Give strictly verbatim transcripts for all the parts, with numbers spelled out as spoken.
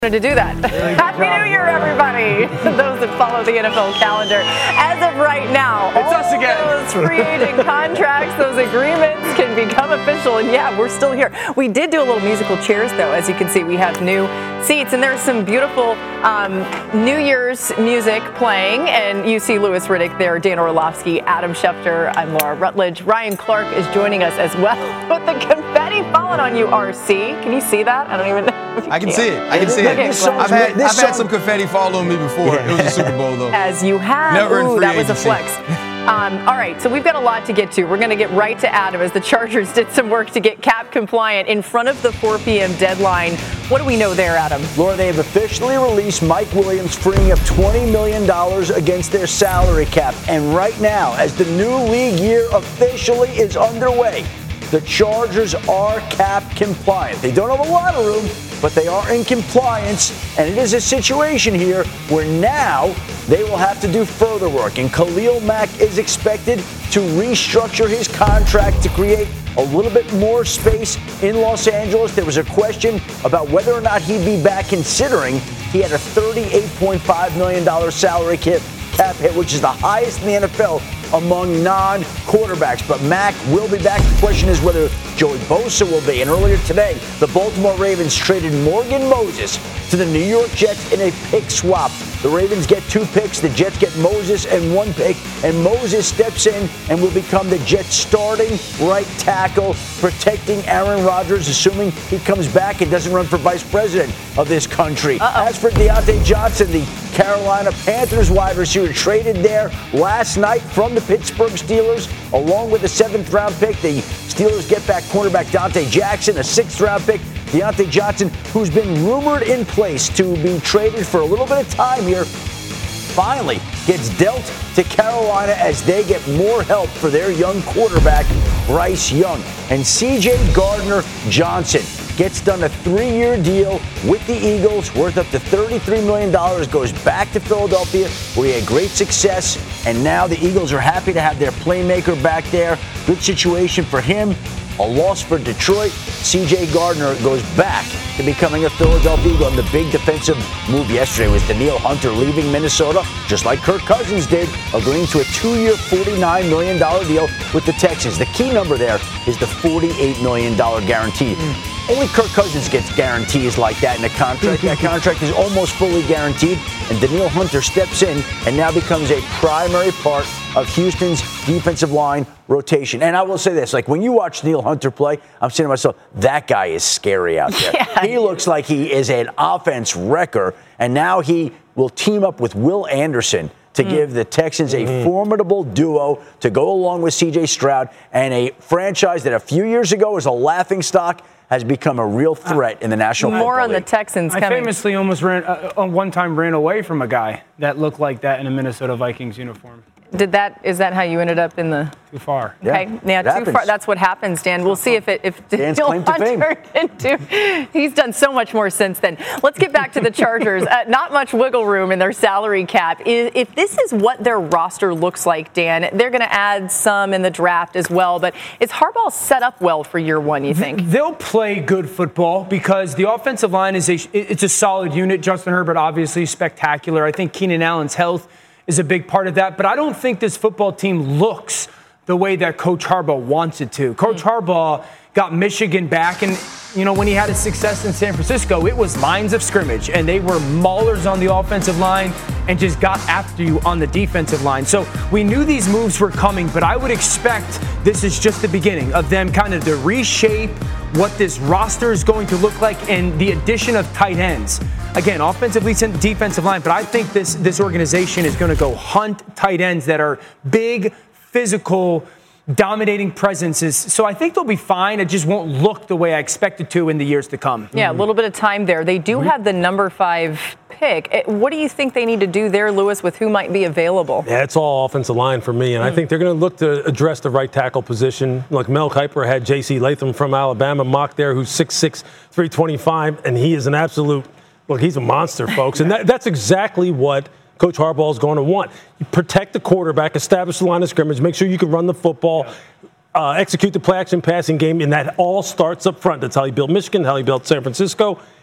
to do that. Happy New Year, everybody! Those that follow the N F L calendar. As of right now, it's all us again. those free agent contracts, those agreements can become official. And yeah, we're still here. We did do a little musical chairs, though. As you can see, we have new seats, and there's some beautiful um, New Year's music playing. And you see Louis Riddick there, Dan Orlovsky, Adam Schefter, I'm Laura Rutledge. Ryan Clark is joining us as well with the confetti falling on you, R C. Can you see that? I don't even know. I can see it. I can see it. Okay, I've had, this I've had some confetti fall on me before. Yeah. It was a Super Bowl, though. As you have. Never in Ooh, free that was a agency. flex. Um, all right, so we've got a lot to get to. We're going to get right to Adam as the Chargers did some work to get cap compliant in front of the four p.m. deadline. What do we know there, Adam? Laura, they have officially released Mike Williams, freeing up twenty million dollars against their salary cap. And right now, as the new league year officially is underway, the Chargers are cap compliant. They don't have a lot of room, but they are in compliance. And it is a situation here where now they will have to do further work. And Khalil Mack is expected to restructure his contract to create a little bit more space in Los Angeles. There was a question about whether or not he'd be back, considering he had a thirty-eight point five million dollars salary cap cap hit, which is the highest in the N F L among non-quarterbacks. But Mack will be back. The question is whether Joey Bosa will be. And earlier today, the Baltimore Ravens traded Morgan Moses to the New York Jets in a pick swap. The Ravens get two picks. The Jets get Moses and one pick. And Moses steps in and will become the Jets' starting right tackle, protecting Aaron Rodgers, assuming he comes back and doesn't run for vice president of this country. Uh-oh. As for Deontay Johnson, the Carolina Panthers wide receiver, traded there last night from the Pittsburgh Steelers, along with a seventh round pick. The Steelers get back cornerback Dante Jackson, a sixth round pick. Deontay Johnson, who's been rumored in place to be traded for a little bit of time here, finally gets dealt to Carolina as they get more help for their young quarterback, Bryce Young. And C J Gardner-Johnson gets done a three-year deal with the Eagles worth up to thirty-three million dollars, goes back to Philadelphia where he had great success, and now the Eagles are happy to have their playmaker back there. Good situation for him. A loss for Detroit. C J Gardner goes back to becoming a Philadelphia Eagle. And the big defensive move yesterday was Danielle Hunter leaving Minnesota, just like Kirk Cousins did, agreeing to a two-year, forty-nine million dollars deal with the Texans. The key number there is the forty-eight million dollars guarantee. Mm. Only Kirk Cousins gets guarantees like that in a contract. That contract is almost fully guaranteed. And Danielle Hunter steps in and now becomes a primary part of Houston's defensive line rotation. And I will say this, like when you watch Danielle Hunter play, I'm saying to myself, that guy is scary out there. Yeah. He looks like he is an offense wrecker. And now he will team up with Will Anderson to mm. give the Texans a mm. formidable duo to go along with C J Stroud, and a franchise that a few years ago was a laughingstock has become a real threat in the National Football League. More on the Texans coming. I famously almost ran, uh, one time ran away from a guy that looked like that in a Minnesota Vikings uniform. Did that? Is that how you ended up in the? Too far. Okay, yeah, yeah too happens. far. That's what happens, Dan. We'll see if it if Dan's Danielle claim to fame. Hunter can do. He's done so much more since then. Let's get back to the Chargers. uh, not much wiggle room in their salary cap. If this is what their roster looks like, Dan, they're going to add some in the draft as well. But is Harbaugh set up well for year one? You think they'll play good football because the offensive line is a it's a solid unit. Justin Herbert obviously spectacular. I think Keenan Allen's health is a big part of that. But I don't think this football team looks the way that Coach Harbaugh wants it to. Coach mm. Harbaugh got Michigan back, and, you know, when he had his success in San Francisco, it was lines of scrimmage, and they were maulers on the offensive line and just got after you on the defensive line. So we knew these moves were coming, but I would expect this is just the beginning of them kind of to reshape what this roster is going to look like, and the addition of tight ends. Again, offensively, defensive line, but I think this this organization is going to go hunt tight ends that are big, physical, dominating presences. So I think they'll be fine. It just won't look the way I expect it to in the years to come. Yeah, a little bit of time there. They do have the number five pick. What do you think they need to do there, Lewis, with who might be available? Yeah, it's all offensive line for me, and mm. I think they're going to look to address the right tackle position. Like Mel Kiper had J C Latham from Alabama mocked there, who's six six, three twenty-five, and he is an absolute – look, he's a monster, folks. And that, that's exactly what Coach Harbaugh is going to want. You protect the quarterback, establish the line of scrimmage, make sure you can run the football, uh, execute the play-action passing game, and that all starts up front. That's how he built Michigan, how he built San Francisco.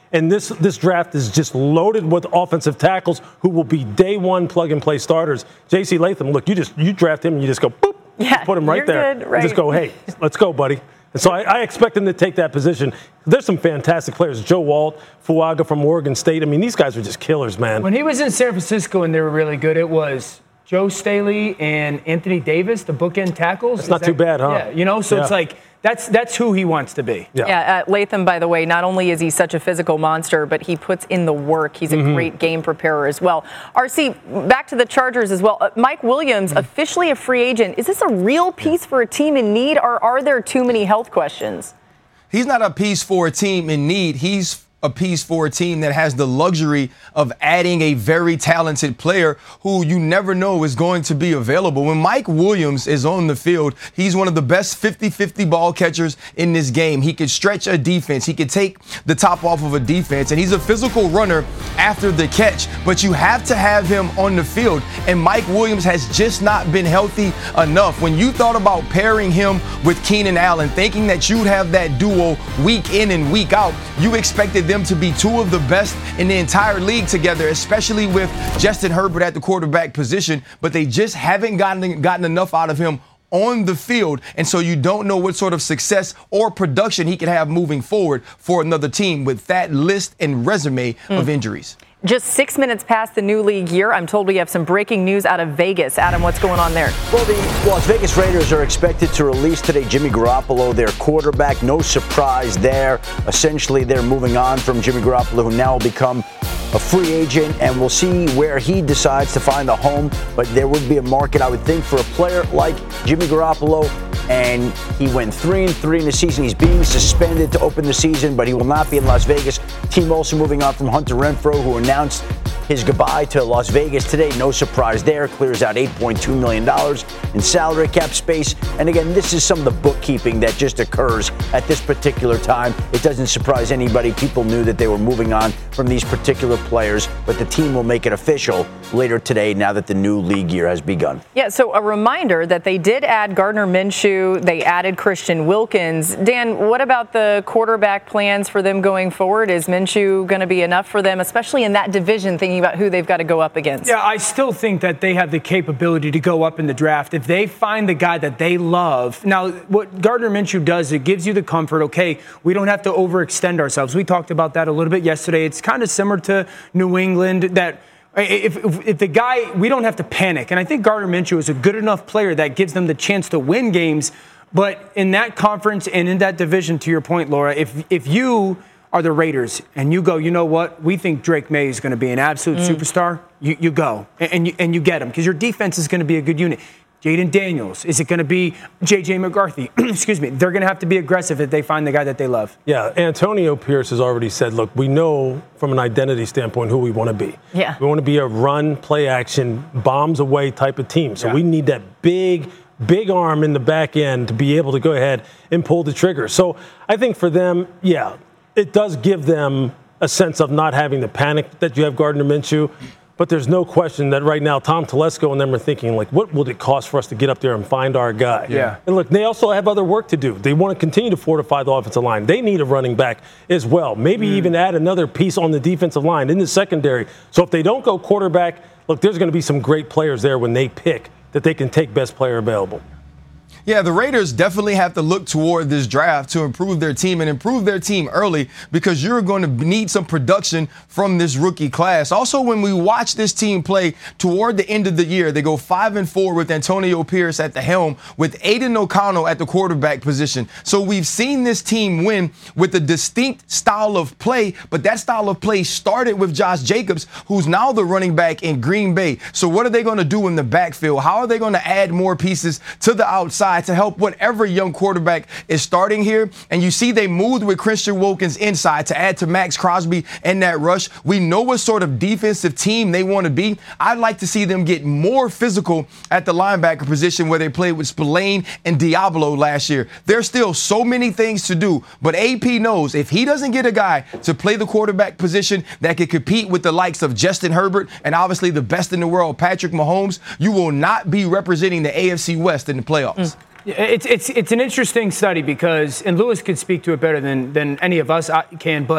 And this this draft is just loaded with offensive tackles who will be day one plug-and-play starters. J C Latham, look, you just you draft him and you just go, boop, yeah, put him right there. Good, right. And just go, hey, let's go, buddy. And so I, I expect him to take that position. There's some fantastic players. Joe Walt, Fuaga from Oregon State. I mean, these guys are just killers, man. When he was in San Francisco and they were really good, it was Joe Staley and Anthony Davis, the bookend tackles. It's not that, too bad, huh? Yeah, you know, so yeah. it's like that's that's who he wants to be. Yeah, yeah uh, Latham, by the way, not only is he such a physical monster, but he puts in the work. He's a mm-hmm. great game preparer as well. R C, back to the Chargers as well. Uh, Mike Williams, mm-hmm. officially a free agent. Is this a real piece for a team in need, or are there too many health questions? He's not a piece for a team in need. He's a piece for a team that has the luxury of adding a very talented player who you never know is going to be available. When Mike Williams is on the field, he's one of the best fifty-fifty ball catchers in this game. He could stretch a defense. He could take the top off of a defense, and he's a physical runner after the catch. But you have to have him on the field, and Mike Williams has just not been healthy enough. When you thought about pairing him with Keenan Allen, thinking that you'd have that duo week in and week out, you expected them to be two of the best in the entire league together, especially with Justin Herbert at the quarterback position, but they just haven't gotten gotten enough out of him on the field, and so you don't know what sort of success or production he could have moving forward for another team with that list and resume mm. of injuries. Just six minutes past the new league year, I'm told we have some breaking news out of Vegas. Adam, what's going on there? Well, the Las Vegas Raiders are expected to release today Jimmy Garoppolo, their quarterback. No surprise there. Essentially, they're moving on from Jimmy Garoppolo, who now will become a free agent, and we'll see where he decides to find a home. But there would be a market, I would think, for a player like Jimmy Garoppolo. And he went three and three in the season. He's being suspended to open the season, but he will not be in Las Vegas. Team also moving on from Hunter Renfrow, who announced his goodbye to Las Vegas today. No surprise there. Clears out eight point two million dollars in salary cap space. And again, this is some of the bookkeeping that just occurs at this particular time. It doesn't surprise anybody. People knew that they were moving on from these particular players, but the team will make it official later today now that the new league year has begun. Yeah, so a reminder that they did add Gardner Minshew. They added Christian Wilkins. Dan, what about the quarterback plans for them going forward? Is Minshew going to be enough for them, especially in that division, thinking about who they've got to go up against? Yeah, I still think that they have the capability to go up in the draft. If they find the guy that they love. Now, what Gardner Minshew does, it gives you the comfort, okay, we don't have to overextend ourselves. We talked about that a little bit yesterday. It's kind of similar to New England that If, if, if the guy, we don't have to panic. And I think Gardner Minshew is a good enough player that gives them the chance to win games. But in that conference and in that division, to your point, Laura, if if you are the Raiders and you go, you know what, we think Drake May is going to be an absolute mm. superstar, you, you go and, and, you, and you get him because your defense is going to be a good unit. Jaden Daniels, is it going to be J J McCarthy? Excuse me. They're going to have to be aggressive if they find the guy that they love. Yeah, Antonio Pierce has already said, look, we know from an identity standpoint who we want to be. Yeah. We want to be a run, play action, bombs away type of team. So yeah. we need that big, big arm in the back end to be able to go ahead and pull the trigger. So I think for them, yeah, it does give them a sense of not having the panic that you have Gardner Minshew. But there's no question that right now Tom Telesco and them are thinking, like, what would it cost for us to get up there and find our guy? Yeah. And look, they also have other work to do. They want to continue to fortify the offensive line. They need a running back as well. Maybe mm. even add another piece on the defensive line in the secondary. So if they don't go quarterback, look, there's going to be some great players there when they pick that they can take best player available. Yeah, the Raiders definitely have to look toward this draft to improve their team and improve their team early because you're going to need some production from this rookie class. Also, when we watch this team play toward the end of the year, they go five and four with Antonio Pierce at the helm, with Aiden O'Connell at the quarterback position. So we've seen this team win with a distinct style of play, but that style of play started with Josh Jacobs, who's now the running back in Green Bay. So what are they going to do in the backfield? How are they going to add more pieces to the outside to help whatever young quarterback is starting here? And you see they moved with Christian Wilkins inside to add to Max Crosby and that rush. We know what sort of defensive team they want to be. I'd like to see them get more physical at the linebacker position where they played with Spillane and Diablo last year. There's still so many things to do, but A P knows if he doesn't get a guy to play the quarterback position that can compete with the likes of Justin Herbert and obviously the best in the world, Patrick Mahomes, you will not be representing the A F C West in the playoffs. Mm. It's it's it's an interesting study because, and Lewis could speak to it better than than any of us can, but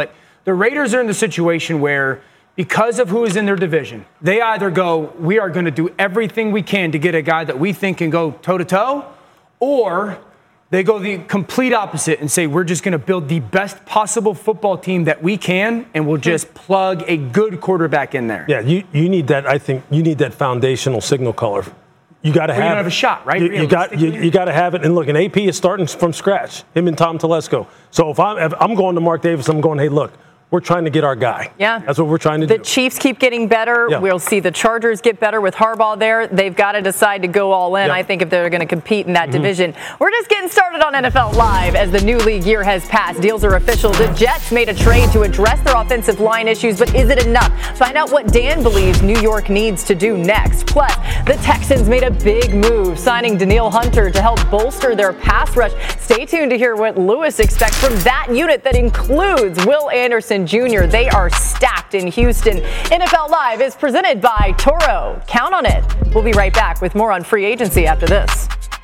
The Raiders are in the situation where, because of who is in their division, they either go, we are going to do everything we can to get a guy that we think can go toe-to-toe, or they go the complete opposite and say, we're just going to build the best possible football team that we can, and we'll just plug a good quarterback in there. Yeah, you, you need that, I think, you need that foundational signal color. You got to have you don't have a shot, right? You, you got you, you got to have it. And look, an A P is starting from scratch, him and Tom Telesco. So if I'm, if I'm going to Mark Davis, I'm going, hey, look, we're trying to get our guy. Yeah. That's what we're trying to the do. The Chiefs keep getting better. Yeah. We'll see the Chargers get better with Harbaugh there. They've got to decide to go all in, yeah. I think, if they're going to compete in that mm-hmm. division. We're just getting started on N F L Live as the new league year has passed. Deals are official. The Jets made a trade to address their offensive line issues, but is it enough? Find out what Dan believes New York needs to do next. Plus, the Texans made a big move, signing Danielle Hunter to help bolster their pass rush. Stay tuned to hear what Lewis expects from that unit that includes Will Anderson Junior They are are stacked in Houston. N F L Live is presented by Toro. Count on it. We'll be right back with more on free agency after this.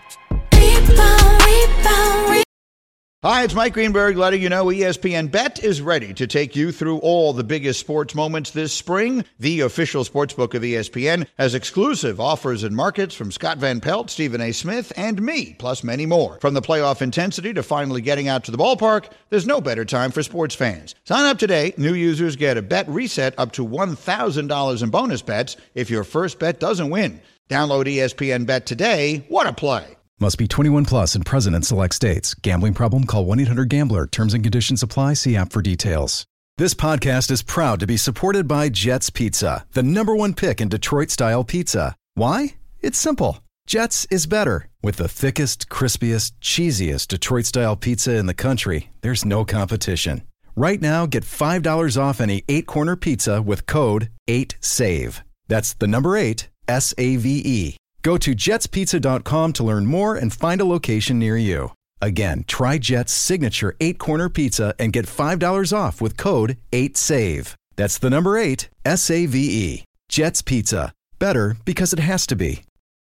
Rebound, rebound, rebound. Hi, it's Mike Greenberg letting you know E S P N Bet is ready to take you through all the biggest sports moments this spring. The official sportsbook of E S P N has exclusive offers and markets from Scott Van Pelt, Stephen A. Smith, and me, plus many more. From the playoff intensity to finally getting out to the ballpark, there's no better time for sports fans. Sign up today. New users get a bet reset up to one thousand dollars in bonus bets if your first bet doesn't win. Download E S P N Bet today. What a play. Must be twenty-one plus and present in select states. Gambling problem? Call one eight hundred gambler. Terms and conditions apply. See app for details. This podcast is proud to be supported by Jets Pizza, the number one pick in Detroit-style pizza. Why? It's simple. Jets is better. With the thickest, crispiest, cheesiest Detroit-style pizza in the country, there's no competition. Right now, get five dollars off any eight-corner pizza with code eight save. That's the number eight, S A V E. Go to jets pizza dot com to learn more and find a location near you. Again, try Jet's signature eight-corner pizza and get five dollars off with code eight save. That's the number eight, S A V E. Jet's Pizza. Better because it has to be.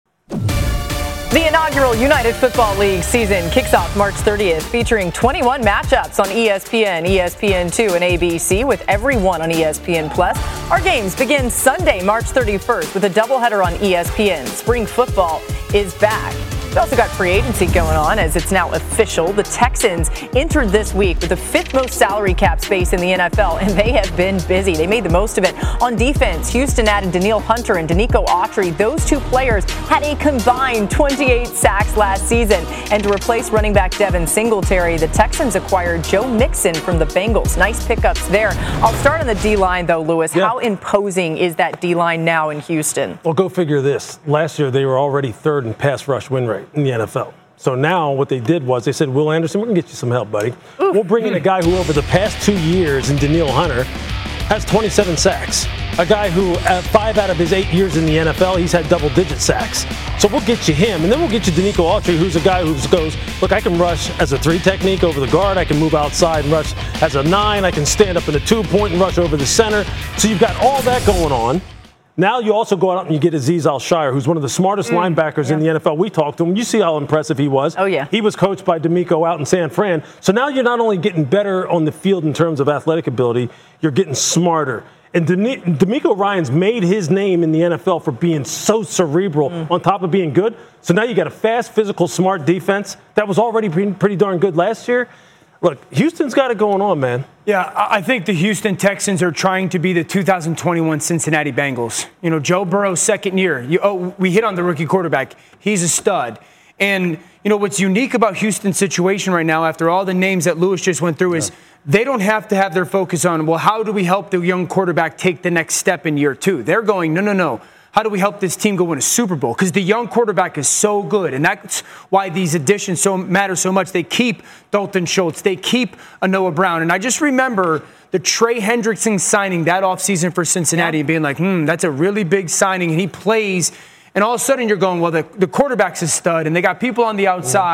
The inaugural United Football League season kicks off March thirtieth, featuring twenty-one matchups on E S P N, E S P N two, and A B C, with every one on E S P N Plus. Our games begin Sunday, March thirty-first, with a doubleheader on E S P N. Spring football is back. We also got free agency going on, as it's now official. The Texans entered this week with the fifth most salary cap space in the N F L, and they have been busy. They made the most of it. On defense, Houston added Danielle Hunter and Danico Autry. Those two players had a combined twenty-eight sacks last season. And to replace running back Devin Singletary, the Texans acquired Joe Mixon from the Bengals. Nice pickups there. I'll start on the D-line, though, Lewis. Yeah. How imposing is that D-line now in Houston? Well, go figure this. Last year, they were already third in pass rush win rate in the N F L. So now what they did was they said, Will Anderson, we're going to get you some help, buddy. Oof. We'll bring in a guy who over the past two years in Danielle Hunter has twenty-seven sacks. A guy who, uh, five out of his eight years in the N F L, he's had double-digit sacks. So we'll get you him, and then we'll get you Danico Autry, who's a guy who goes, look, I can rush as a three technique over the guard. I can move outside and rush as a nine. I can stand up in a two-point and rush over the center. So you've got all that going on. Now you also go out and you get Azeez Al-Shaair, who's one of the smartest mm, linebackers yeah. in the N F L. We talked to him. You see how impressive he was. Oh, yeah. He was coached by D'Amico out in San Fran. So now you're not only getting better on the field in terms of athletic ability, you're getting smarter. And D'Amico Ryans made his name in the N F L for being so cerebral mm. on top of being good. So now you got a fast, physical, smart defense that was already pretty, pretty darn good last year. Look, Houston's got it going on, man. Yeah, I think the Houston Texans are trying to be the two thousand twenty-one Cincinnati Bengals. You know, Joe Burrow's second year. You, oh, we hit on the rookie quarterback. He's a stud. And, you know, what's unique about Houston's situation right now, after all the names that Lewis just went through, is they don't have to have their focus on, well, how do we help the young quarterback take the next step in year two? They're going, no, no, no. How do we help this team go win a Super Bowl? Because the young quarterback is so good, and that's why these additions so matter so much. They keep Dalton Schultz. They keep a Noah Brown. And I just remember the Trey Hendrickson signing that offseason for Cincinnati yeah. and being like, hmm, that's a really big signing, and he plays. And all of a sudden you're going, well, the, the quarterback's a stud, and they got people on the outside, and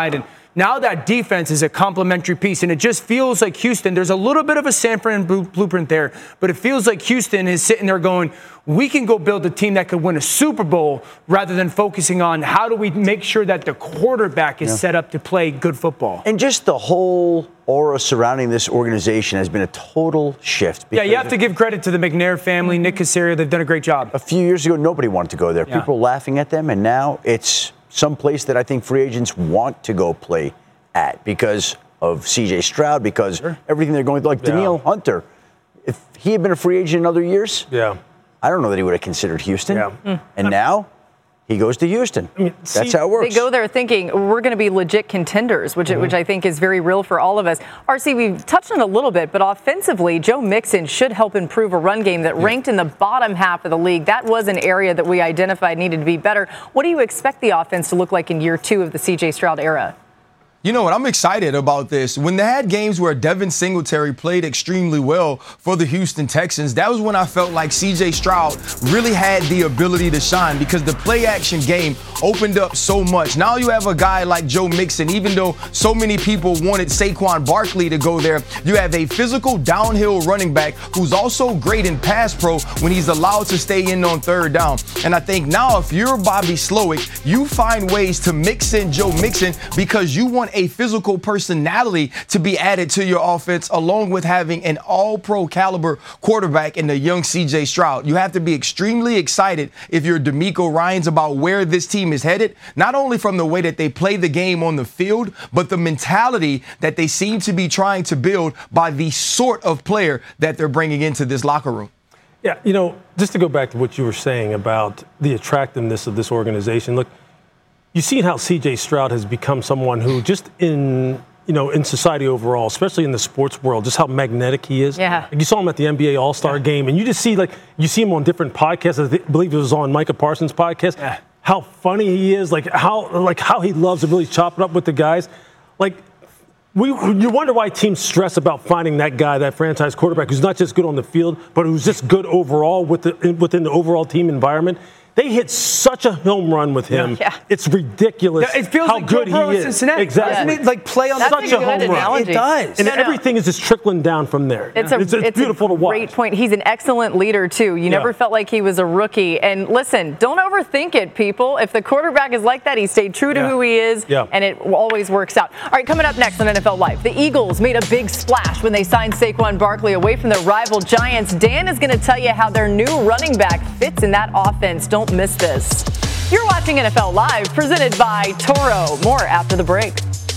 Now that defense is a complementary piece, and it just feels like Houston, there's a little bit of a San Fran blueprint there, but it feels like Houston is sitting there going, we can go build a team that could win a Super Bowl rather than focusing on how do we make sure that the quarterback is yeah. set up to play good football. And just the whole aura surrounding this organization has been a total shift. Yeah, you have to give credit to the McNair family, Nick Caserio. They've done a great job. A few years ago, nobody wanted to go there. Yeah. People were laughing at them, and now it's some place that I think free agents want to go play at because of C J Stroud, because sure. everything they're going through. Like yeah. Danielle Hunter, if he had been a free agent in other years, yeah. I don't know that he would have considered Houston. Yeah. Mm. And now he goes to Houston. I mean, see, that's how it works. They go there thinking we're going to be legit contenders, which, mm-hmm. which I think is very real for all of us. R C, we've touched on it a little bit, but offensively, Joe Mixon should help improve a run game that yeah. ranked in the bottom half of the league. That was an area that we identified needed to be better. What do you expect the offense to look like in year two of the C J Stroud era? You know what? I'm excited about this. When they had games where Devin Singletary played extremely well for the Houston Texans, that was when I felt like C J Stroud really had the ability to shine because the play action game opened up so much. Now you have a guy like Joe Mixon, even though so many people wanted Saquon Barkley to go there, you have a physical downhill running back who's also great in pass pro when he's allowed to stay in on third down. And I think now if you're Bobby Slowick, you find ways to mix in Joe Mixon because you want a physical personality to be added to your offense along with having an all-pro caliber quarterback in the young C J Stroud. You have to be extremely excited if you're DeMeco Ryans about where this team is headed, not only from the way that they play the game on the field, but the mentality that they seem to be trying to build by the sort of player that they're bringing into this locker room. Yeah, you know, just to go back to what you were saying about the attractiveness of this organization, look, you see how C J Stroud has become someone who just in, you know, in society overall, especially in the sports world, just how magnetic he is. Yeah. Like you saw him at the N B A All-Star yeah. game, and you just see, like, you see him on different podcasts. I believe it was on Micah Parsons' podcast. Yeah. How funny he is, like how, like how he loves to really chop it up with the guys. Like, we, you wonder why teams stress about finding that guy, that franchise quarterback, who's not just good on the field, but who's just good overall with the, within the overall team environment. They hit such a home run with him. Yeah. It's ridiculous yeah, it feels how like good Joe he is. Cincinnati. Exactly. Doesn't it like play on That's such a, a home analogy. run. It does. And no, no. everything is just trickling down from there. It's a, it's, it's, it's beautiful a to watch. Great point. He's an excellent leader, too. You yeah. never felt like he was a rookie. And listen, don't overthink it, people. If the quarterback is like that, he stayed true to yeah. who he is, yeah. and it always works out. All right, coming up next on N F L Live, the Eagles made a big splash when they signed Saquon Barkley away from their rival Giants. Dan is going to tell you how their new running back fits in that offense. Don't miss this. You're watching N F L Live, presented by Toro. More after the break.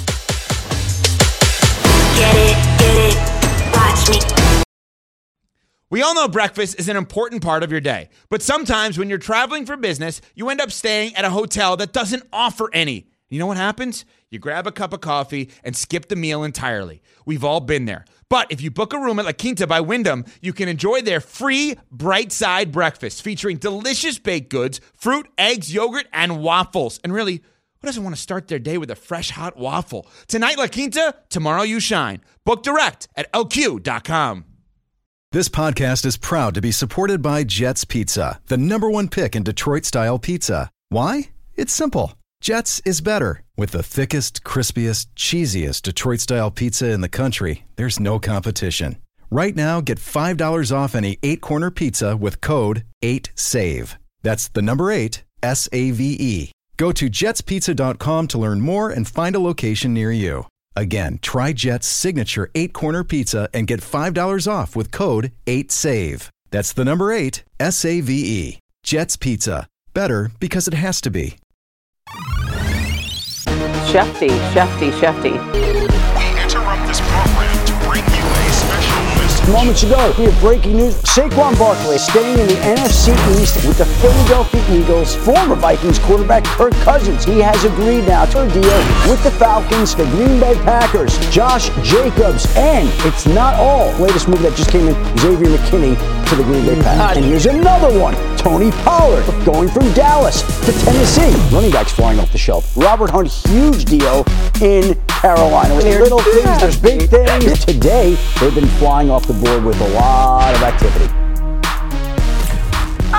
Get it, get it, watch me. We all know breakfast is an important part of your day, but sometimes when you're traveling for business, you end up staying at a hotel that doesn't offer any. You know what happens? You grab a cup of coffee and skip the meal entirely. We've all been there. But if you book a room at La Quinta by Wyndham, you can enjoy their free Bright Side breakfast featuring delicious baked goods, fruit, eggs, yogurt, and waffles. And really, who doesn't want to start their day with a fresh, hot waffle? Tonight, La Quinta, tomorrow you shine. Book direct at L Q dot com. This podcast is proud to be supported by Jets Pizza, the number one pick in Detroit-style pizza. Why? It's simple. Jets is better. With the thickest, crispiest, cheesiest Detroit-style pizza in the country, there's no competition. Right now, get five dollars off any eight-corner pizza with code eight save. That's the number eight, S A V E. Go to jets pizza dot com to learn more and find a location near you. Again, try Jet's signature eight-corner pizza and get five dollars off with code eight save. That's the number eight, S A V E. Jet's Pizza. Better because it has to be. Shefty, Shefty, Shefty. We interrupt this program to bring you a special list. Moments ago, we have breaking news. Saquon Barkley staying in the N F C East with the Philadelphia Eagles. Former Vikings quarterback Kirk Cousins. He has agreed now to a deal with the Falcons, the Green Bay Packers, Josh Jacobs, and it's not all. Latest move that just came in, Xavier McKinney to the Green Bay Packers. And here's another one. Tony Pollard going from Dallas to Tennessee. Running backs flying off the shelf. Robert Hunt, huge deal in Carolina. With little things, there's big things. Today, they've been flying off the board with a lot of activity. Oh,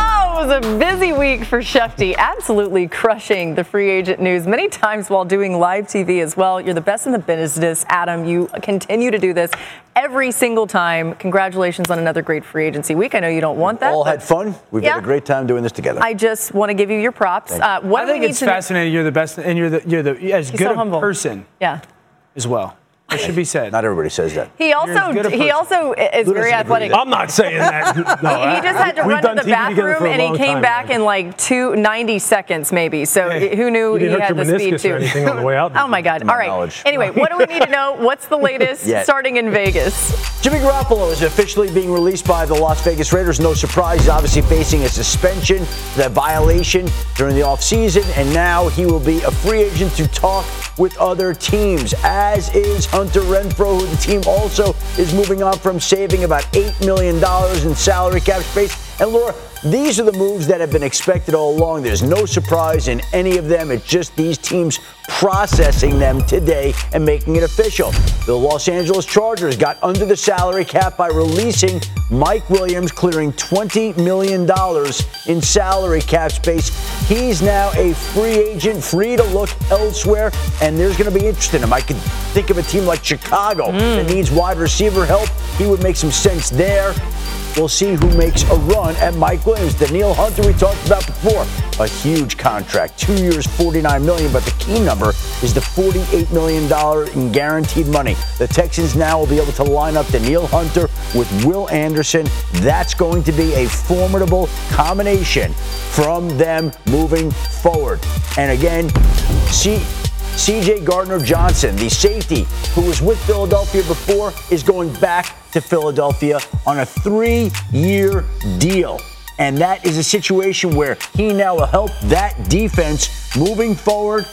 was a busy week for Shefty, absolutely crushing the free agent news many times while doing live T V as well. You're the best in the business, Adam. You continue to do this every single time. Congratulations on another great free agency week. I know you don't want that. All had fun. We've yeah. had a great time doing this together. I just want to give you your props. Uh, what I do we think need it's to fascinating. You're the best, and you're the you're the as He's good so a humble. person Yeah. as well. It should be said. Not everybody says that. He also good a he person. also is very athletic. I'm not saying that. No, He just had to we've run to done the T V together bathroom for a and he long came time, back man. in like two ninety seconds maybe. So Hey, who knew you he didn't had hurt the your speed meniscus too? or anything on the way out, Oh my God! my All right. knowledge. Anyway, what do we need to know? What's the latest Yet. starting in Vegas? Jimmy Garoppolo is officially being released by the Las Vegas Raiders. No surprise, he's obviously facing a suspension, that violation during the offseason, and now he will be a free agent to talk with other teams, as is Hunter Renfrow, who the team also is moving on from, saving about eight million dollars in salary cap space. And Laura, these are the moves that have been expected all along. There's no surprise in any of them. It's just these teams processing them today and making it official. The Los Angeles Chargers got under the salary cap by releasing Mike Williams, clearing twenty million dollars in salary cap space. He's now a free agent, free to look elsewhere, and there's going to be interest in him. I could think of a team like Chicago mm. that needs wide receiver help. He would make some sense there. We'll see who makes a run at Mike Williams. Danielle Hunter, we talked about before, a huge contract, two years, forty-nine million dollars, but the key number is the forty-eight million dollars in guaranteed money. The Texans now will be able to line up Danielle Hunter with Will Anderson. That's going to be a formidable combination from them moving forward. And again, see. C J Gardner-Johnson, the safety who was with Philadelphia before, is going back to Philadelphia on a three-year deal. And that is a situation where he now will help that defense moving forward.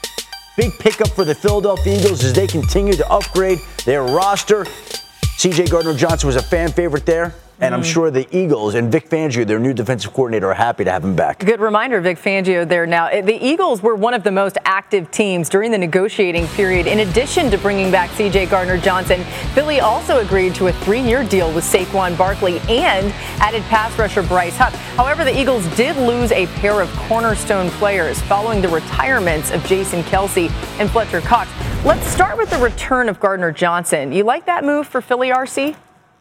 Big pickup for the Philadelphia Eagles as they continue to upgrade their roster. C J Gardner-Johnson was a fan favorite there. And I'm sure the Eagles and Vic Fangio, their new defensive coordinator, are happy to have him back. Good reminder, Vic Fangio there now. The Eagles were one of the most active teams during the negotiating period. In addition to bringing back C J Gardner-Johnson, Philly also agreed to a three-year deal with Saquon Barkley and added pass rusher Bryce Huff. However, the Eagles did lose a pair of cornerstone players following the retirements of Jason Kelsey and Fletcher Cox. Let's start with the return of Gardner-Johnson. You like that move for Philly, R C?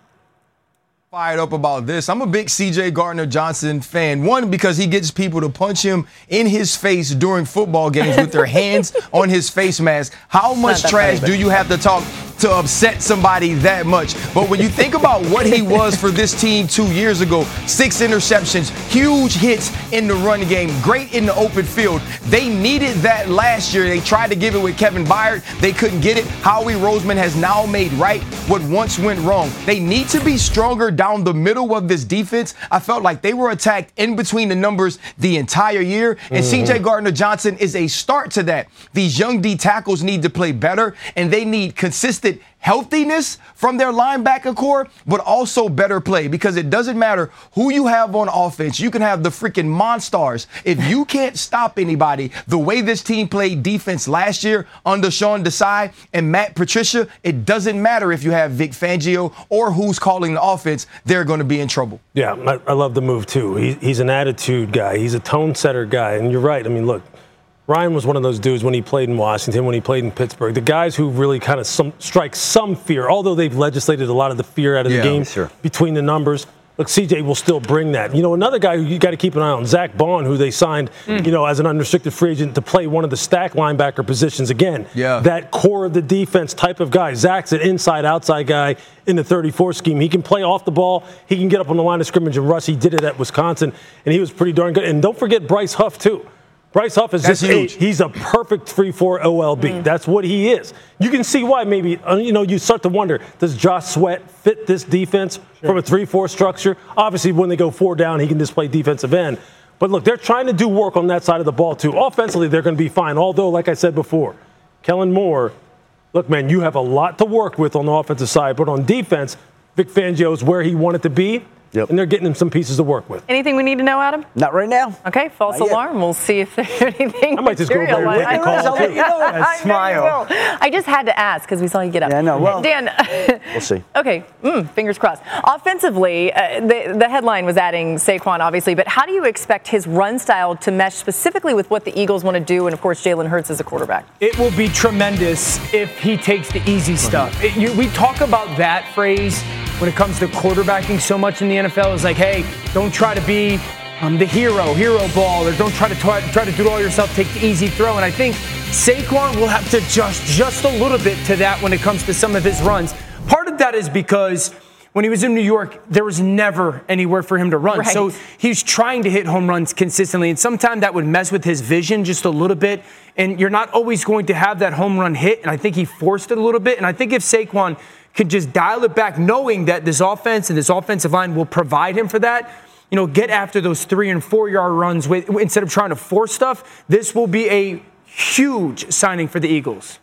Fired up about this. I'm a big C J Gardner-Johnson fan. One, because he gets people to punch him in his face during football games with their hands on his face mask. How much trash funny, do you have to talk to upset somebody that much? But when you think about what he was for this team two years ago, six interceptions, huge hits in the run game, great in the open field. They needed that last year. They tried to give it with Kevin Byard. They couldn't get it. Howie Roseman has now made right what once went wrong. They need to be stronger down the middle of this defense. I felt like they were attacked in between the numbers the entire year, and mm-hmm. C J Gardner-Johnson is a start to that. These young D tackles need to play better, and they need consistent healthiness from their linebacker core, but also better play, because it doesn't matter who you have on offense. You can have the freaking monsters. If you can't stop anybody, the way this team played defense last year under Sean Desai and Matt Patricia, it doesn't matter if you have Vic Fangio or who's calling the offense, they're going to be in trouble. Yeah, I, I love the move too. He, he's an attitude guy. He's a tone setter guy. And you're right. I mean, look, Ryan was one of those dudes when he played in Washington, when he played in Pittsburgh. The guys who really kind of some, strike some fear, although they've legislated a lot of the fear out of yeah, the game sure. between the numbers. Look, C J will still bring that. You know, another guy who you got to keep an eye on, Zach Bond, who they signed, mm. you know, as an unrestricted free agent to play one of the stack linebacker positions again. Yeah. That core of the defense type of guy. Zach's an inside-outside guy in the thirty-four scheme. He can play off the ball. He can get up on the line of scrimmage and rush. He did it at Wisconsin, and he was pretty darn good. And don't forget Bryce Huff, too. Bryce Huff is That's just huge. A, he's a perfect three four O L B. Mm. That's what he is. You can see why maybe, you know, you start to wonder, does Josh Sweat fit this defense sure. from a three four structure? Obviously, when they go four down, he can just play defensive end. But look, they're trying to do work on that side of the ball, too. Offensively, they're going to be fine. Although, like I said before, Kellen Moore, look, man, you have a lot to work with on the offensive side. But on defense, Vic Fangio is where he wanted to be. Yep. And they're getting him some pieces to work with. Anything we need to know, Adam? Not right now. Okay, false Not yet. alarm. We'll see if there's anything. I might just go over there materialized. and call I him, too. know, I know Smile. you will. I just had to ask because we saw you get up. Yeah, I know. Well, Dan. we'll see. Okay, mm, fingers crossed. Offensively, uh, the, the headline was adding Saquon, obviously, but how do you expect his run style to mesh specifically with what the Eagles want to do and, of course, Jalen Hurts as a quarterback? It will be tremendous if he takes the easy stuff. It, you, we talk about that phrase when it comes to quarterbacking so much in the N F L. It's like, hey, don't try to be um, the hero, hero ball, or don't try to try, try to do it all yourself, take the easy throw. And I think Saquon will have to adjust just a little bit to that when it comes to some of his runs. Part of that is because when he was in New York, there was never anywhere for him to run. Right. So he was trying to hit home runs consistently, and sometimes that would mess with his vision just a little bit, and you're not always going to have that home run hit, and I think he forced it a little bit. And I think if Saquon could just dial it back, knowing that this offense and this offensive line will provide him for that, you know, get after those three and four yard runs with, instead of trying to force stuff, this will be a huge signing for the Eagles.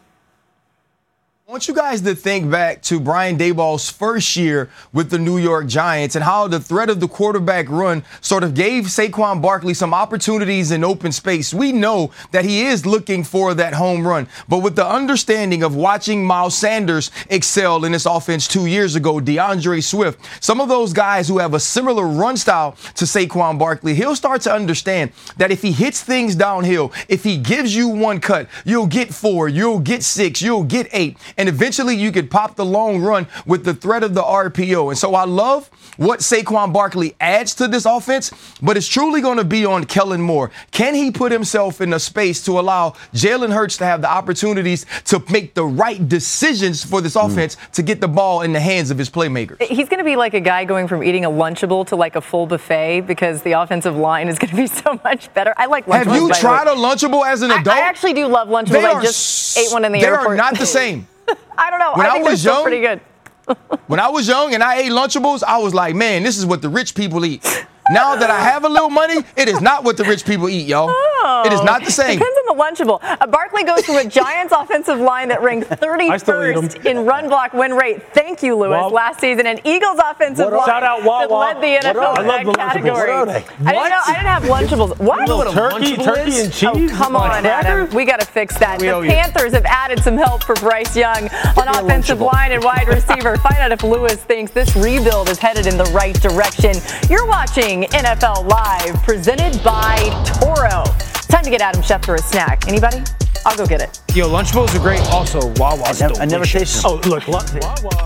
I want you guys to think back to Brian Daboll's first year with the New York Giants and how the threat of the quarterback run sort of gave Saquon Barkley some opportunities in open space. We know that he is looking for that home run, but with the understanding of watching Miles Sanders excel in this offense two years ago, DeAndre Swift, some of those guys who have a similar run style to Saquon Barkley, he'll start to understand that if he hits things downhill, if he gives you one cut, you'll get four, you'll get six, you'll get eight. And eventually you could pop the long run with the threat of the R P O. And so I love what Saquon Barkley adds to this offense, but it's truly going to be on Kellen Moore. Can he put himself in a space to allow Jalen Hurts to have the opportunities to make the right decisions for this offense mm. to get the ball in the hands of his playmakers? He's going to be like a guy going from eating a Lunchable to like a full buffet because the offensive line is going to be so much better. I like Lunchables. Have you tried a Lunchable as an adult? I, I actually do love Lunchables. They I just ate one in the they airport. They are not the same. I don't know. When I think I was they're young, still pretty good. When I was young and I ate Lunchables, I was like, man, this is what the rich people eat. Now that I have a little money, it is not what the rich people eat, y'all. Oh, it is not the same. Depends on the Lunchable. Uh, Barkley goes from a Giants offensive line that ranked thirty-first in run block win rate. Thank you, Lewis, Wow. last season. And Eagles offensive line Shout out Wawa. that led the N F L I in love that the category. Lunchables. What are they? I didn't know. I didn't have Lunchables. What? You know what a turkey, Lunchable turkey is? and cheese? Oh, come Like on, Adam. crackers? We got to fix that. We The owe you. Panthers have added some help for Bryce Young on me a offensive Lunchable. line and wide receiver. Find out if Lewis thinks this rebuild is headed in the right direction. You're watching N F L Live, presented by Toro. Time to get Adam Schefter a snack. Anybody? I'll go get it. Yo, Lunchables are great. Also, Wawa's I never, I never delicious. tasted them. Oh, look, Wawa.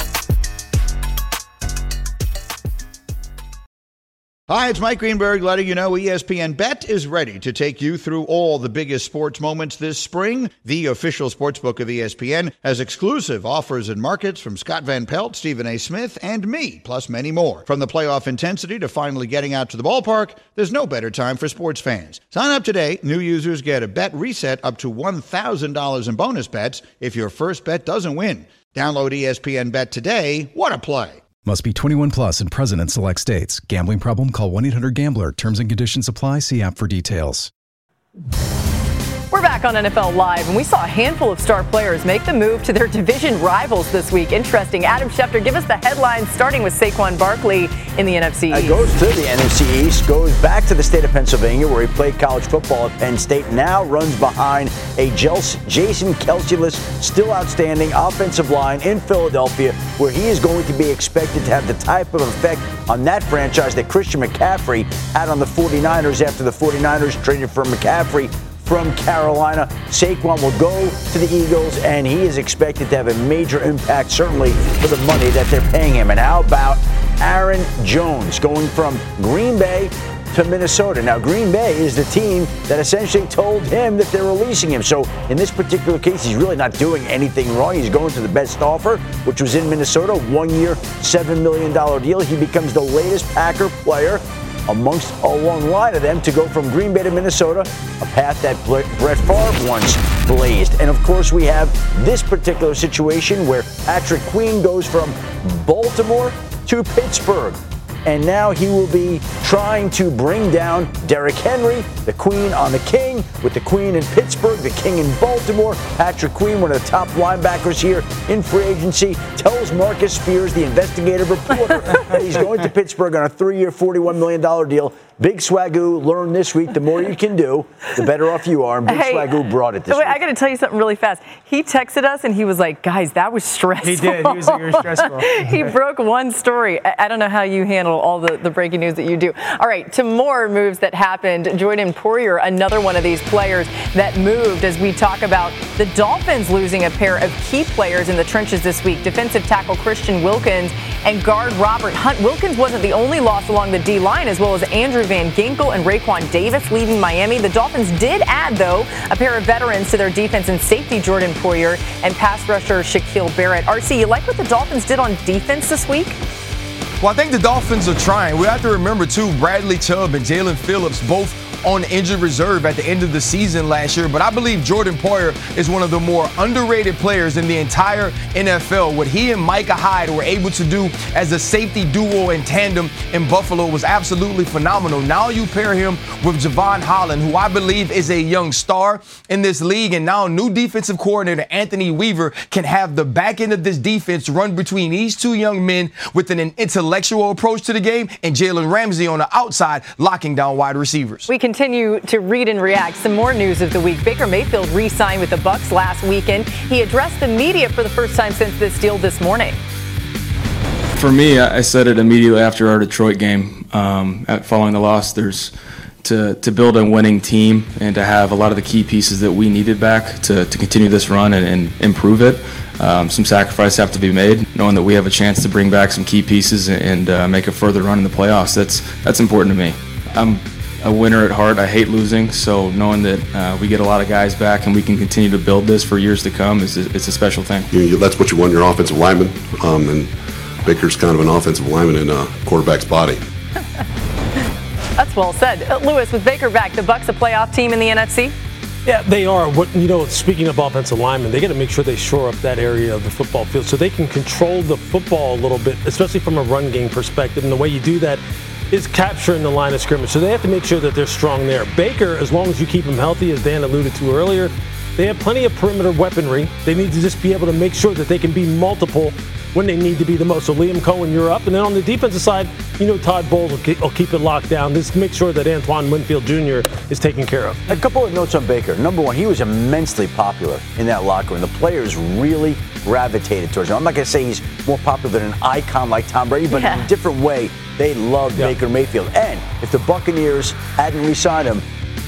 Hi, it's Mike Greenberg letting you know E S P N Bet is ready to take you through all the biggest sports moments this spring. The official sportsbook of E S P N has exclusive offers and markets from Scott Van Pelt, Stephen A. Smith, and me, plus many more. From the playoff intensity to finally getting out to the ballpark, there's no better time for sports fans. Sign up today. New users get a bet reset up to one thousand dollars in bonus bets if your first bet doesn't win. Download E S P N Bet today. What a play. Must be twenty-one plus and present in select states. Gambling problem? Call one eight hundred gambler. Terms and conditions apply. See app for details. We're back on N F L Live, and we saw a handful of star players make the move to their division rivals this week. Interesting. Adam Schefter, give us the headlines, starting with Saquon Barkley in the N F C East. It goes to the N F C East, goes back to the state of Pennsylvania, where he played college football at Penn State, now runs behind a Jason Kelce-less, still outstanding offensive line in Philadelphia, where he is going to be expected to have the type of effect on that franchise that Christian McCaffrey had on the 49ers after the 49ers traded for McCaffrey from Carolina. Saquon will go to the Eagles, and he is expected to have a major impact, certainly for the money that they're paying him. And how about Aaron Jones going from Green Bay to Minnesota? Now, Green Bay is the team that essentially told him that they're releasing him. So in this particular case, he's really not doing anything wrong. He's going to the best offer, which was in Minnesota, one-year, seven million dollars deal. He becomes the latest Packer player amongst a long line of them to go from Green Bay to Minnesota, a path that Brett Favre once blazed. And, of course, we have this particular situation where Patrick Queen goes from Baltimore to Pittsburgh. and now he will be trying to bring down Derrick Henry, the queen on the king, with the queen in Pittsburgh, the king in Baltimore. Patrick Queen, one of the top linebackers here in free agency, tells Marcus Spears, the investigative reporter, that he's going to Pittsburgh on a three-year, forty-one million dollars deal. Big Swagoo learned this week, the more you can do, the better off you are. And Big hey, Swagoo brought it this wait, week. I got to tell you something really fast. He texted us and he was like, guys, that was stressful. He did. He was like, you're stressful. He broke one story. I, I don't know how you handle all the, the breaking news that you do. All right, to more moves that happened. Jordan Poyer, another one of these players that moved as we talk about the Dolphins losing a pair of key players in the trenches this week. Defensive tackle Christian Wilkins and guard Robert Hunt. Wilkins wasn't the only loss along the D-line, as well as Andrew Van Ginkel and Raekwon Davis leaving Miami. The Dolphins did add, though, a pair of veterans to their defense in safety Jordan Poyer and pass rusher Shaquille Barrett. R C, you like what the Dolphins did on defense this week? Well, I think the Dolphins are trying. We have to remember, too, Bradley Chubb and Jalen Phillips both on injured reserve at the end of the season last year. But I believe Jordan Poyer is one of the more underrated players in the entire N F L. What he and Micah Hyde were able to do as a safety duo in tandem in Buffalo was absolutely phenomenal. Now you pair him with Javon Holland, who I believe is a young star in this league. And now new defensive coordinator Anthony Weaver can have the back end of this defense run between these two young men with an intellectual approach to the game, and Jalen Ramsey on the outside locking down wide receivers. We continue to read and react. Some more news of the week. Baker Mayfield re-signed with the Bucs last weekend. He addressed the media for the first time since this deal this morning. For me, I said it immediately after our Detroit game. Um, following the loss, there's to, to build a winning team and to have a lot of the key pieces that we needed back to, to continue this run and, and improve it. Um, some sacrifices have to be made, knowing that we have a chance to bring back some key pieces and uh, make a further run in the playoffs. That's that's important to me. I'm a winner at heart. I hate losing, so knowing that uh, we get a lot of guys back and we can continue to build this for years to come is a, it's a special thing. You know, that's what you want in your offensive lineman, um, and Baker's kind of an offensive lineman in a quarterback's body. That's well said. Uh, Lewis, with Baker back, the Bucs a playoff team in the N F C? Yeah, they are. What you know, speaking of offensive linemen, they got to make sure they shore up that area of the football field so they can control the football a little bit, especially from a run game perspective. And the way you do that is capturing the line of scrimmage. So they have to make sure that they're strong there. Baker, as long as you keep him healthy, as Dan alluded to earlier, they have plenty of perimeter weaponry. They need to just be able to make sure that they can be multiple when they need to be the most. So Liam Cohen, you're up. And then on the defensive side, you know Todd Bowles will keep, will keep it locked down. Just make sure that Antoine Winfield Junior is taken care of. A couple of notes on Baker. Number one, he was immensely popular in that locker room. The players really gravitated towards him. I'm not going to say he's more popular than an icon like Tom Brady, but yeah. in a different way, they loved yeah. Baker Mayfield. And if the Buccaneers hadn't re-signed him,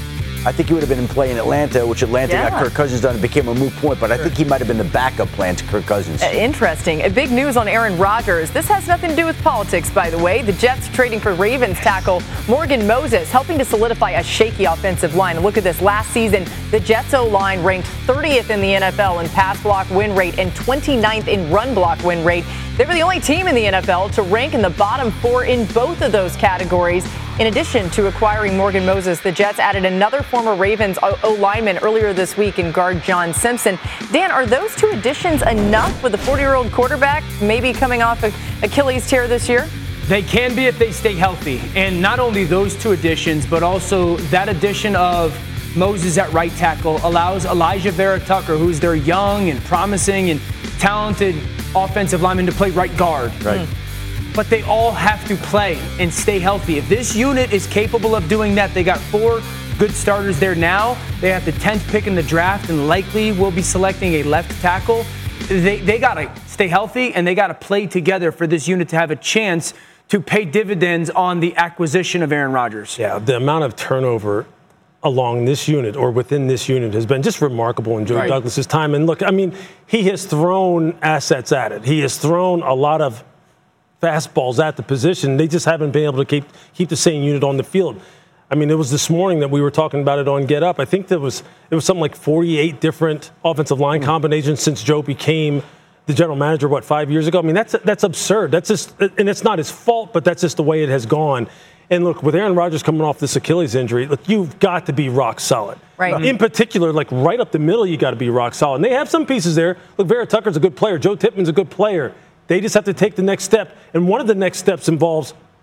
I think he would have been in play in Atlanta, which Atlanta yeah. got Kirk Cousins done. It became a moot point, but I think he might have been the backup plan to Kirk Cousins. Uh, interesting. A big news on Aaron Rodgers. This has nothing to do with politics, by the way. The Jets trading for Ravens tackle Morgan Moses, helping to solidify a shaky offensive line. And look at this. Last season, the Jets O-line ranked thirtieth in the N F L in pass block win rate and twenty-ninth in run block win rate. They were the only team in the N F L to rank in the bottom four in both of those categories. In addition to acquiring Morgan Moses, the Jets added another former Ravens O-lineman earlier this week in guard John Simpson. Dan, are those two additions enough with the forty-year-old quarterback maybe coming off an Achilles tear this year? They can be if they stay healthy. And not only those two additions, but also that addition of Moses at right tackle allows Elijah Vera Tucker, who's their young and promising and talented offensive lineman, to play right guard. Right. Mm. But they all have to play and stay healthy. If this unit is capable of doing that, they got four good starters there now. They have the tenth pick in the draft and likely will be selecting a left tackle. They they got to stay healthy and they got to play together for this unit to have a chance to pay dividends on the acquisition of Aaron Rodgers. Yeah, the amount of turnover along this unit or within this unit has been just remarkable in Joe right. Douglas's time. And look, I mean, he has thrown assets at it. He has thrown a lot of fastballs at the position. They just haven't been able to keep keep the same unit on the field. I mean, it was this morning that we were talking about it on Get Up. I think there was it was something like forty-eight different offensive line mm-hmm. combinations since Joe became the general manager, what, five years ago? I mean, that's that's absurd. That's just, and it's not his fault, but that's just the way it has gone. And look, with Aaron Rodgers coming off this Achilles injury, look, you've got to be rock solid. Right. In particular, like right up the middle, you got to be rock solid. And they have some pieces there. Look, Vera Tucker's a good player. Joe Tippmann's a good player. They just have to take the next step. And one of the next steps involves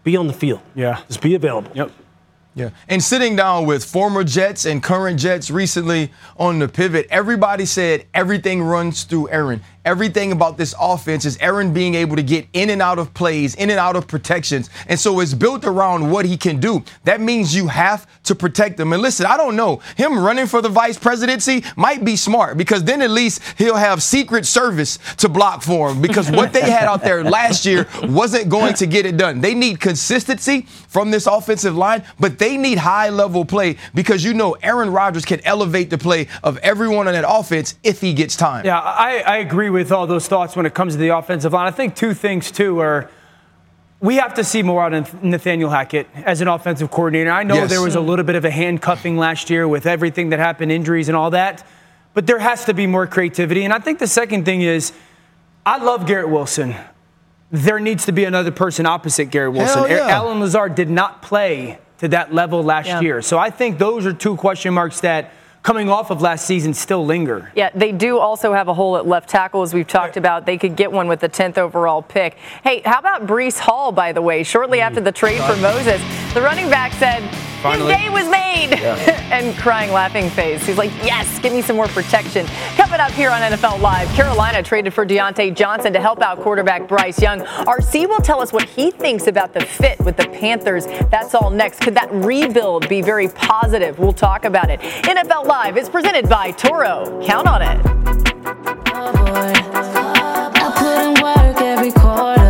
be on the field. Yeah. Just be available. Yep. Yeah. And sitting down with former Jets and current Jets recently on the pivot, everybody said everything runs through Aaron. Everything about this offense is Aaron being able to get in and out of plays, in and out of protections. And so it's built around what he can do. That means you have to protect him. And listen, I don't know. Him running for the vice presidency might be smart because then at least he'll have Secret Service to block for him because what they had out there last year wasn't going to get it done. They need consistency from this offensive line, but they need high-level play because you know Aaron Rodgers can elevate the play of everyone on that offense if he gets time. Yeah, I, I agree with all those thoughts when it comes to the offensive line. I think two things, too, are we have to see more out of Nathaniel Hackett as an offensive coordinator. I know Yes. there was a little bit of a handcuffing last year with everything that happened, injuries and all that, but there has to be more creativity. And I think the second thing is I love Garrett Wilson. There needs to be another person opposite Garrett Wilson. Hell yeah. Allen Lazard did not play to that level last Yeah. year. So I think those are two question marks that coming off of last season still linger. Yeah, they do also have a hole at left tackle, as we've talked about. They could get one with the tenth overall pick. Hey, how about Breece Hall, by the way? Shortly after the trade for Moses, the running back said, Finally. his day was made! And crying, laughing face. He's like, yes, give me some more protection. Coming up here on N F L Live, Carolina traded for Deontay Johnson to help out quarterback Bryce Young. R C will tell us what he thinks about the fit with the Panthers. That's all next. Could that rebuild be very positive? We'll talk about it. N F L Live is presented by Toro. Count on it. Oh boy, I put in work every quarter.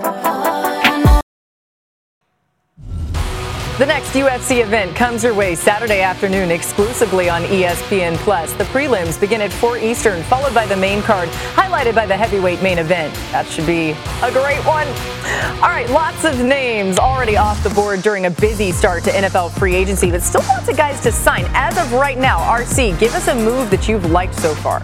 The next U F C event comes your way Saturday afternoon exclusively on E S P N Plus. The prelims begin at four Eastern, followed by the main card, highlighted by the heavyweight main event. That should be a great one. All right, lots of names already off the board during a busy start to N F L free agency, but still lots of guys to sign. As of right now, R C, give us a move that you've liked so far.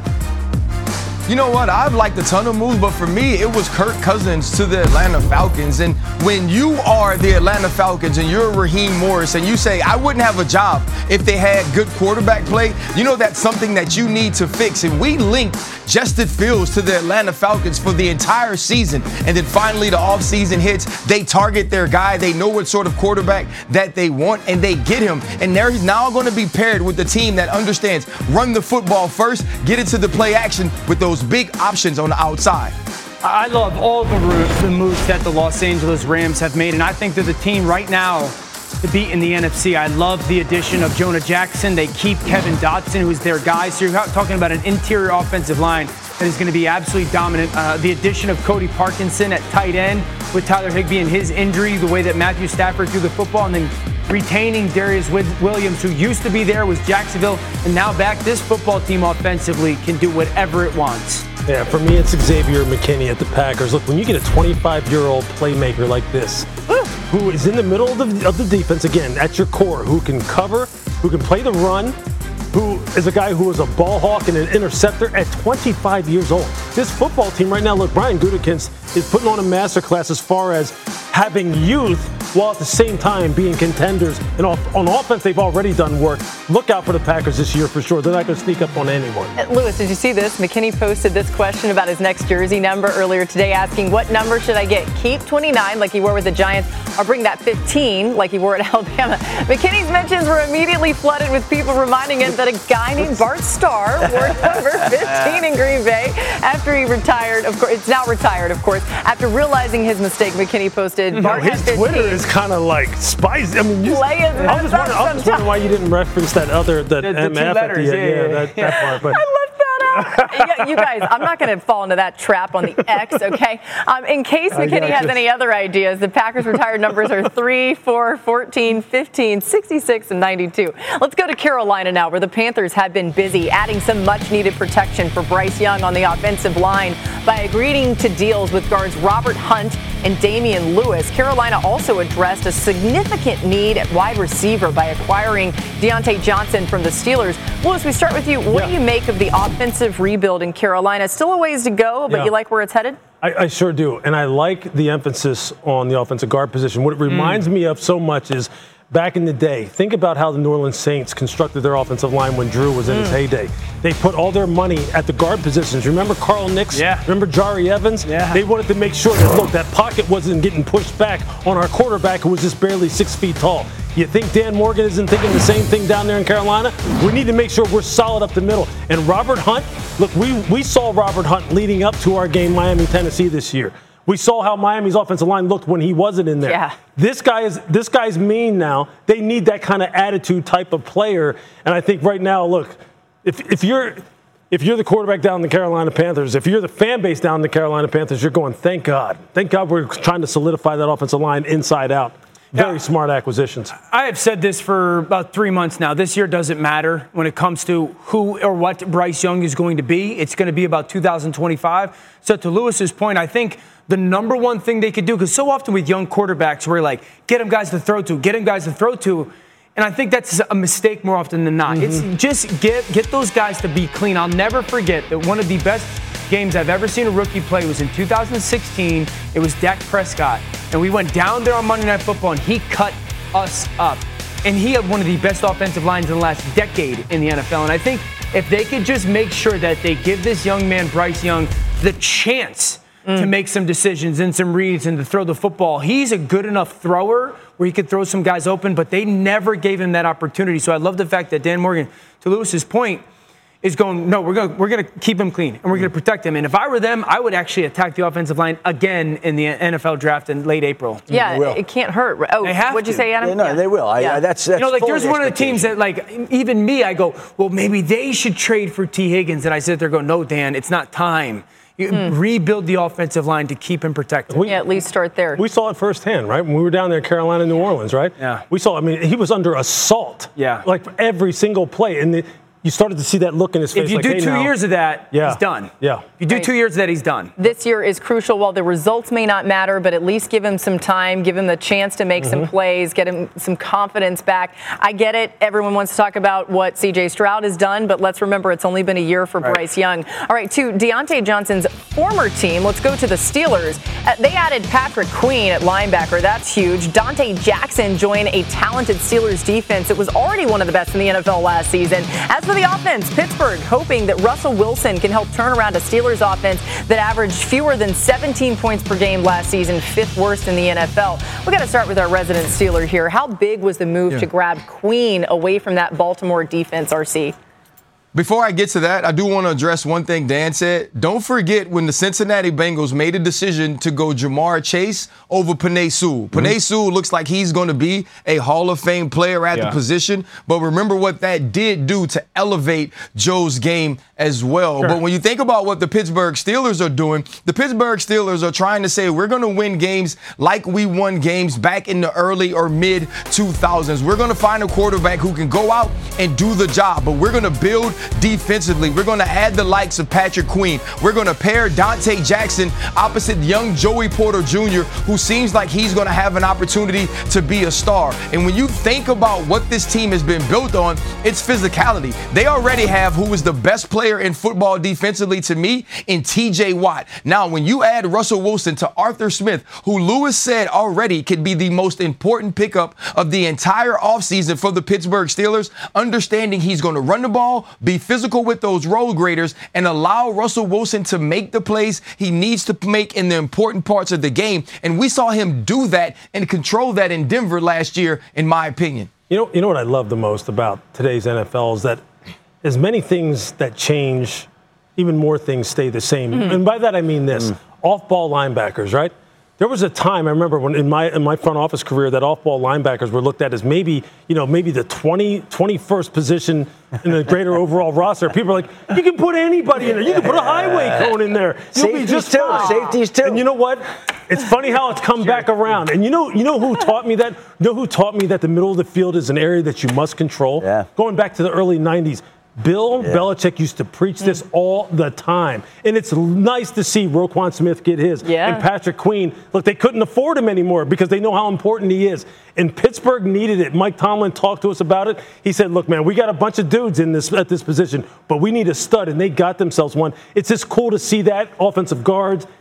You know what? I've liked a ton of moves, but for me, it was Kirk Cousins to the Atlanta Falcons. And when you are the Atlanta Falcons and you're Raheem Morris and you say, I wouldn't have a job if they had good quarterback play, you know that's something that you need to fix. And we linked Justin Fields to the Atlanta Falcons for the entire season. And then finally the offseason hits. They target their guy. They know what sort of quarterback that they want, and they get him. And they're now going to be paired with the team that understands run the football first, get it to the play action with those big options on the outside. I love all the, the moves that the Los Angeles Rams have made, and I think they're the team right now to beat in the N F C. I love the addition of Jonah Jackson. They keep Kevin Dotson, who's their guy. So you're talking about an interior offensive line that is going to be absolutely dominant. Uh, the addition of Cody Parkinson at tight end with Tyler Higbee and his injury, the way that Matthew Stafford threw the football, and then retaining Darius Williams, who used to be there, was Jacksonville, and now back. This football team offensively can do whatever it wants. Yeah, for me, it's Xavier McKinney at the Packers. Look, when you get a twenty-five-year-old playmaker like this, who is in the middle of the, of the defense, again, at your core, who can cover, who can play the run, who is a guy who is a ball hawk and an interceptor at twenty-five years old. This football team right now, look, Brian Gutekunst is putting on a masterclass as far as having youth while at the same time being contenders. And off, on offense, they've already done work. Look out for the Packers this year for sure. They're not going to sneak up on anyone. Uh, Lewis, did you see this? McKinney posted this question about his next jersey number earlier today, asking, what number should I get? Keep twenty-nine like he wore with the Giants, or bring that fifteen like he wore at Alabama? McKinney's mentions were immediately flooded with people reminding him that a guy named Bart Starr wore number fifteen in Green Bay after he retired. Of course, it's now retired, of course. After realizing his mistake, McKinney posted, No, Bart his had fifteen. Twitter is kind of like spicy. I mean, you, Play his I was wondering, I was just wondering why you didn't reference that other, that The- the M two F at the letters, end. yeah, yeah, that, that part. But I left that out. Yeah, you guys, I'm not going to fall into that trap on the X, okay? Um, in case I McKinney got has you. any other ideas, the Packers' retired numbers are three, four, fourteen, fifteen, sixty-six, and ninety-two. Let's go to Carolina now, where the Panthers have been busy adding some much-needed protection for Bryce Young on the offensive line by agreeing to deals with guards Robert Hunt and Damian Lewis. Carolina also addressed a significant need at wide receiver by acquiring Deontay Johnson from the Steelers. Lewis, we start with you. What Yeah. do you make of the offensive rebuild in Carolina? Still a ways to go, but Yeah. you like where it's headed? I, I sure do. And I like the emphasis on the offensive guard position. What it reminds me of so much is back in the day, think about how the New Orleans Saints constructed their offensive line when Drew was in mm. his heyday. They put all their money at the guard positions. Remember Carl Nicks? Yeah. Remember Jari Evans? Yeah. They wanted to make sure that, look, that pocket wasn't getting pushed back on our quarterback who was just barely six feet tall. You think Dan Morgan isn't thinking the same thing down there in Carolina? We need to make sure we're solid up the middle. And Robert Hunt, look, we, we saw Robert Hunt leading up to our game Miami-Tennessee this year. We saw how Miami's offensive line looked when he wasn't in there. Yeah. This guy is this guy's mean now. They need that kind of attitude type of player. And I think right now, look, if if you're if you're the quarterback down in the Carolina Panthers, if you're the fan base down in the Carolina Panthers, you're going, thank God. Thank God we're trying to solidify that offensive line inside out. Very yeah. smart acquisitions. I have said this for about three months now. This year doesn't matter when it comes to who or what Bryce Young is going to be. It's going to be about two thousand twenty-five. So to Lewis's point, I think the number one thing they could do, because so often with young quarterbacks, we're like, get them guys to throw to, get them guys to throw to. And I think that's a mistake more often than not. Mm-hmm. It's just get get those guys to be clean. I'll never forget that one of the best games I've ever seen a rookie play was in two thousand sixteen. It was Dak Prescott. And we went down there on Monday Night Football, and he cut us up. And he had one of the best offensive lines in the last decade in the N F L. And I think if they could just make sure that they give this young man, Bryce Young, the chance mm. to make some decisions and some reads and to throw the football. He's a good enough thrower where he could throw some guys open, but they never gave him that opportunity. So I love the fact that Dan Morgan, to Lewis's point, is going, no, we're going we're going to keep him clean, and we're going to protect him. And if I were them, I would actually attack the offensive line again in the N F L draft in late April. Yeah, it can't hurt. Oh, they have what'd to. you say, Adam? Yeah, no, yeah. they will. I, yeah. I, that's, that's you know, like there's one of the expectation. teams that, like, even me, I go, well, maybe they should trade for T. Higgins. And I sit there going, no, Dan, it's not time. You mm. rebuild the offensive line to keep him protected. We, yeah, at least start there. We saw it firsthand, right? When we were down there in Carolina, New Orleans, right? Yeah. We saw, I mean, he was under assault. Yeah. Like every single play. And the, you started to see that look in his face. If you like, do hey, two now, years of that, yeah. he's done. Yeah. If you do right. two years of that, he's done. This year is crucial. While the results may not matter, but at least give him some time, give him the chance to make mm-hmm. some plays, get him some confidence back. I get it. Everyone wants to talk about what C J Stroud has done, but let's remember it's only been a year for right. Bryce Young. All right, to Deontay Johnson's former team, let's go to the Steelers. Uh, they added Patrick Queen at linebacker. That's huge. Dante Jackson joined a talented Steelers defense. It was already one of the best in the N F L last season. As for the offense, Pittsburgh hoping that Russell Wilson can help turn around a Steelers offense that averaged fewer than seventeen points per game last season, fifth worst in the N F L. We got to start with our resident Steeler here. How big was the move yeah. to grab Queen away from that Baltimore defense, R C? Before I get to that, I do want to address one thing Dan said. Don't forget when the Cincinnati Bengals made a decision to go Jamar Chase over Penei Sewell. Mm-hmm. Penei Sewell looks like he's going to be a Hall of Fame player at yeah. the position. But remember what that did do to elevate Joe's game as well. Sure. But when you think about what the Pittsburgh Steelers are doing, the Pittsburgh Steelers are trying to say we're going to win games like we won games back in the early or mid two thousands. We're going to find a quarterback who can go out and do the job, but we're going to build defensively. We're going to add the likes of Patrick Queen. We're going to pair Dante Jackson opposite young Joey Porter Junior, who seems like he's going to have an opportunity to be a star. And when you think about what this team has been built on, it's physicality. They already have who is the best player in football defensively to me in T J Watt. Now, when you add Russell Wilson to Arthur Smith, who Lewis said already could be the most important pickup of the entire offseason for the Pittsburgh Steelers, understanding he's going to run the ball, be physical with those road graders, and allow Russell Wilson to make the plays he needs to make in the important parts of the game. And we saw him do that and control that in Denver last year, in my opinion. You know, you know what I love the most about today's N F L is that as many things that change, even more things stay the same. Mm-hmm. And by that I mean this, mm. off-ball linebackers, right? There was a time, I remember when in my in my front office career, that off-ball linebackers were looked at as maybe, you know, maybe the twenty, twenty-first position in the greater overall roster. People are like, you can put anybody in there. You can put a highway cone in there. You'll Safeties be just too. fine. Safeties too. And you know what? It's funny how it's come back around. And you know, you know who taught me that? You know who taught me that the middle of the field is an area that you must control? Yeah. Going back to the early nineties. Bill yeah. Belichick used to preach this all the time. And it's nice to see Roquan Smith get his. Yeah. And Patrick Queen. Look, they couldn't afford him anymore because they know how important he is. And Pittsburgh needed it. Mike Tomlin talked to us about it. He said, look, man, we got a bunch of dudes in this at this position, but we need a stud, and they got themselves one. It's just cool to see that offensive guards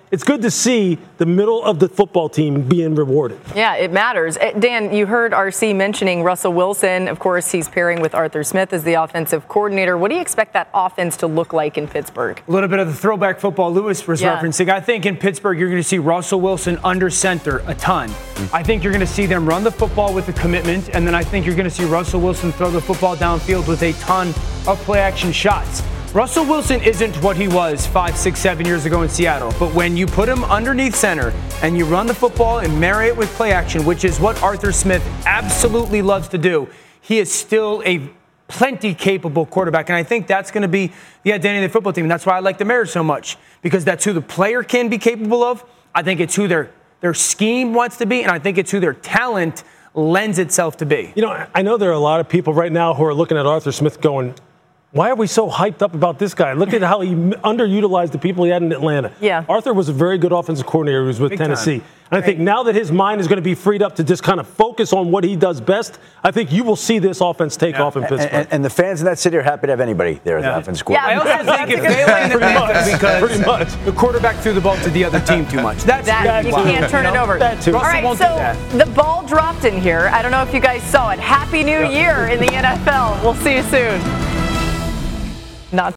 it's good to see the middle of the football team being rewarded. Yeah, it matters. Uh, Dan, you heard R C mentioning Russell Wilson. Of course, he's pairing with Arthur Smith as the offensive coordinator. What do you expect that offense to look like in Pittsburgh? A little bit of the throwback football Lewis was Yeah. referencing. I think in Pittsburgh, you're going to see Russell Wilson under center a ton. I think you're going to see them run the football with a commitment, and then I think you're going to see Russell Wilson throw the football downfield with a ton of play-action shots. Russell Wilson isn't what he was five, six, seven years ago in Seattle. But when you put him underneath center and you run the football and marry it with play action, which is what Arthur Smith absolutely loves to do, he is still a plenty capable quarterback. And I think that's going to be the identity of the football team. And that's why I like the Mariners so much, because that's who the player can be capable of. I think it's who their, their scheme wants to be. And I think it's who their talent lends itself to be. You know, I know there are a lot of people right now who are looking at Arthur Smith going, why are we so hyped up about this guy? Look at how he underutilized the people he had in Atlanta. Yeah. Arthur was a very good offensive coordinator who was with Big Tennessee. time. And I think now that his mind is going to be freed up to just kind of focus on what he does best, I think you will see this offense take Yeah. off in And, Pittsburgh. and, and the fans in that city are happy to have anybody there as Yeah. an offensive Yeah, I coordinator. also think if they land the Pretty much. Panthers because Pretty much. the quarterback threw the ball to the other team too much. That's That, you why. can't turn You it know? over. That too. All Russell right, won't so do that. the ball dropped in here. I don't know if you guys saw it. Happy New Year in the N F L. We'll see you soon.